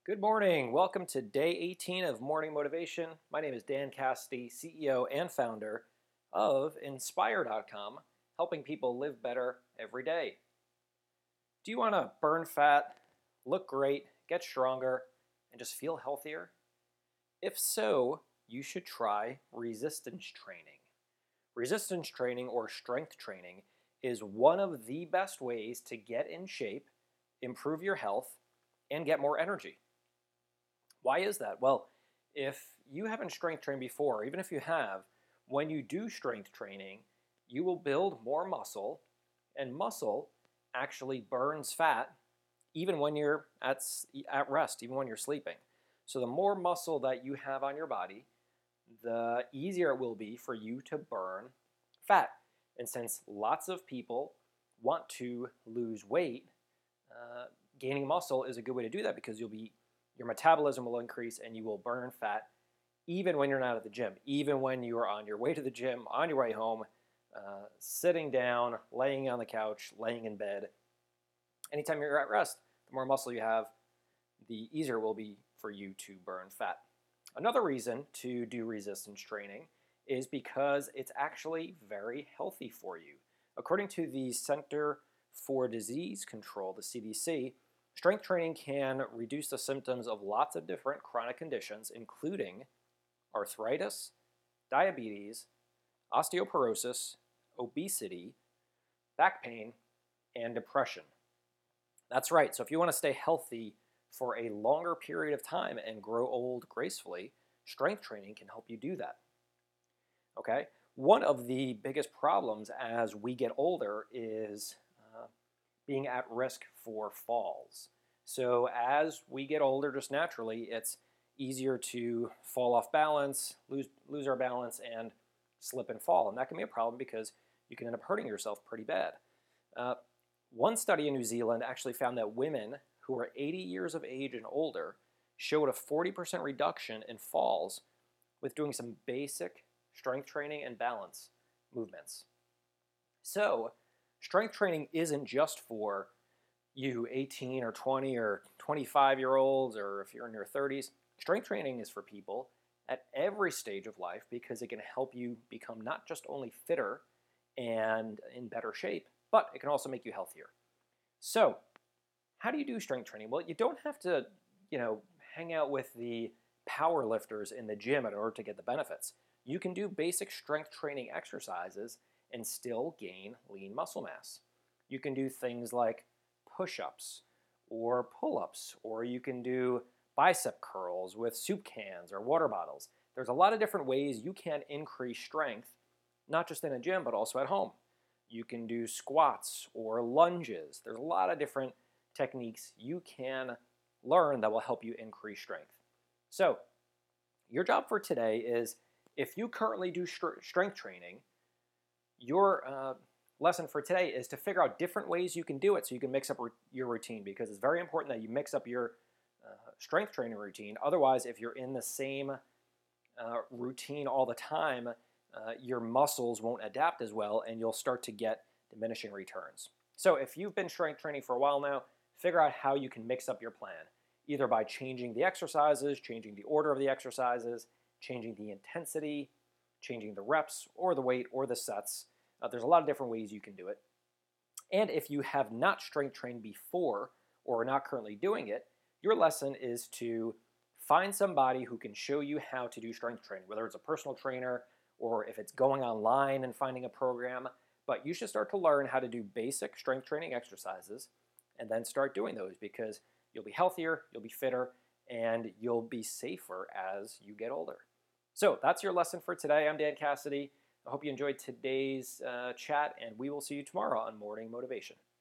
Good morning. Welcome to day 18 of Morning Motivation. My name is Dan Cassidy, CEO and founder of Inspire.com, helping people live better every day. Do you want to burn fat, look great, get stronger, and just feel healthier? If so, you should try resistance training. Resistance training or strength training is one of the best ways to get in shape, improve your health, and get more energy. Why is that? Well, if you haven't strength trained before, even if you have, when you do strength training, you will build more muscle, and muscle actually burns fat even when you're at rest, even when you're sleeping. So the more muscle that you have on your body, the easier it will be for you to burn fat. And since lots of people want to lose weight, gaining muscle is a good way to do that because your metabolism will increase and you will burn fat even when you're not at the gym, even when you are on your way to the gym, on your way home, sitting down, laying on the couch, laying in bed. Anytime you're at rest, the more muscle you have, the easier it will be for you to burn fat. Another reason to do resistance training is because it's actually very healthy for you. According to the Center for Disease Control, the CDC, strength training can reduce the symptoms of lots of different chronic conditions, including arthritis, diabetes, osteoporosis, obesity, back pain, and depression. That's right. So if you want to stay healthy for a longer period of time and grow old gracefully, strength training can help you do that. Okay? One of the biggest problems as we get older is being at risk for falls. So as we get older, just naturally, it's easier to fall off balance, lose our balance, and slip and fall. And that can be a problem because you can end up hurting yourself pretty bad. One study in New Zealand actually found that women who are 80 years of age and older showed a 40% reduction in falls with doing some basic strength training and balance movements. So, strength training isn't just for you 18 or 20 or 25-year-olds, or if you're in your 30s. Strength training is for people at every stage of life because it can help you become not just only fitter and in better shape, but it can also make you healthier. So, how do you do strength training? Well, you don't have to, hang out with the power lifters in the gym in order to get the benefits. You can do basic strength training exercises and still gain lean muscle mass. You can do things like push-ups or pull-ups, or you can do bicep curls with soup cans or water bottles. There's a lot of different ways you can increase strength, not just in a gym, but also at home. You can do squats or lunges. There's a lot of different techniques you can learn that will help you increase strength. So, your job for today is, if you currently do strength training, your lesson for today is to figure out different ways you can do it so you can mix up your routine, because it's very important that you mix up your strength training routine. Otherwise, if you're in the same routine all the time, your muscles won't adapt as well and you'll start to get diminishing returns. So if you've been strength training for a while now, figure out how you can mix up your plan, either by changing the exercises, changing the order of the exercises, changing the intensity, changing the reps or the weight or the sets. There's a lot of different ways you can do it. And if you have not strength trained before or are not currently doing it, your lesson is to find somebody who can show you how to do strength training, whether it's a personal trainer or if it's going online and finding a program. But you should start to learn how to do basic strength training exercises and then start doing those, because you'll be healthier, you'll be fitter, and you'll be safer as you get older. So that's your lesson for today. I'm Dan Cassidy. I hope you enjoyed today's chat, and we will see you tomorrow on Morning Motivation.